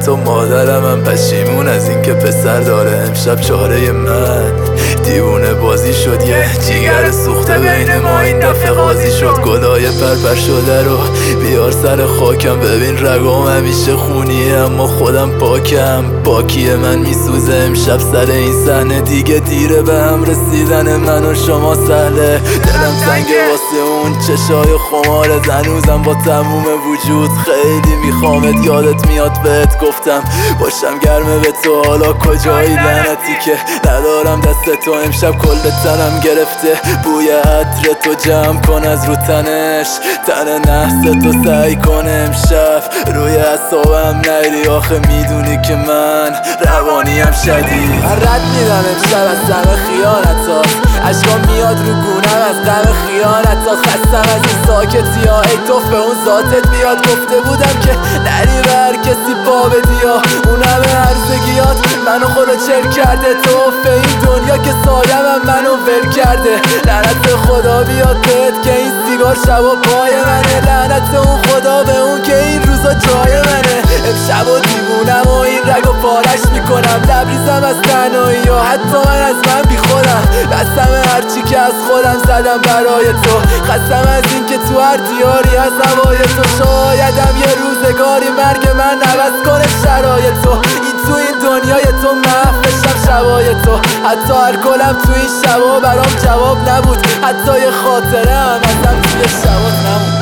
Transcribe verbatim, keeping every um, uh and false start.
حتی مادرم هم پشیمون از این که پسر داره. امشب چهاره من دیوونه بازی شد، یه جیگر سوخته بین ما این دفعه قاضی شد. گلای پرپر شده رو بیار سر خاکم، ببین رگام همیشه خونیه اما خودم پاکم. پاکی من میسوزه امشب سر این صحنه، دیگه دیره به هم رسیدن من و شما سهله. دلم تنگه واسه اون چشای خمارت، هنوزم با تموم وجود خیلی میخوامت. یادت میاد بهت گفتم باشم گرمه به تو، حالا کجایی لعنتی که ندارم دست تو. امشب کل تنم گرفته بوی عطر تو، جمع کن از رو تنش تن نحس تو، سعی کن امشب روی اعصابم نری. آخه میدونی که من روانیم شدید. من رد میدم امشب از همه خیانتا، عشقام میاد رو گونم از غم خیانتا. خستم از این ساکتی ها، ای توف به اون ذاتت میاد. گفته بودم که نری به هر کسی پا بدی ها، اون همه هرزگیات منو خورو چل کرده. توف این دنیا که سایم هم منو ول کرده. لعنت خدا بیاد بهت که این سیگار شبا پای منه، لعنت اون خدا به اون که این روزا جای منه. امشب و دیوونم و این رگو پارش میکنم، لبریزم از تنهایی ها، حتی من از من بی خودم. قسم هرچی که از خودم زدم برای تو، خستم از این که تو هر دیاری از هوای تو. شایدم یه روزگاری مرگ من عوض کنه شرایط تو، این تو این دنیای تو محفشم شبای تو. حتی هر کلم تو این شبا برام جواب نبود، حتی یه خاطره هم ازم توی شبات نمود.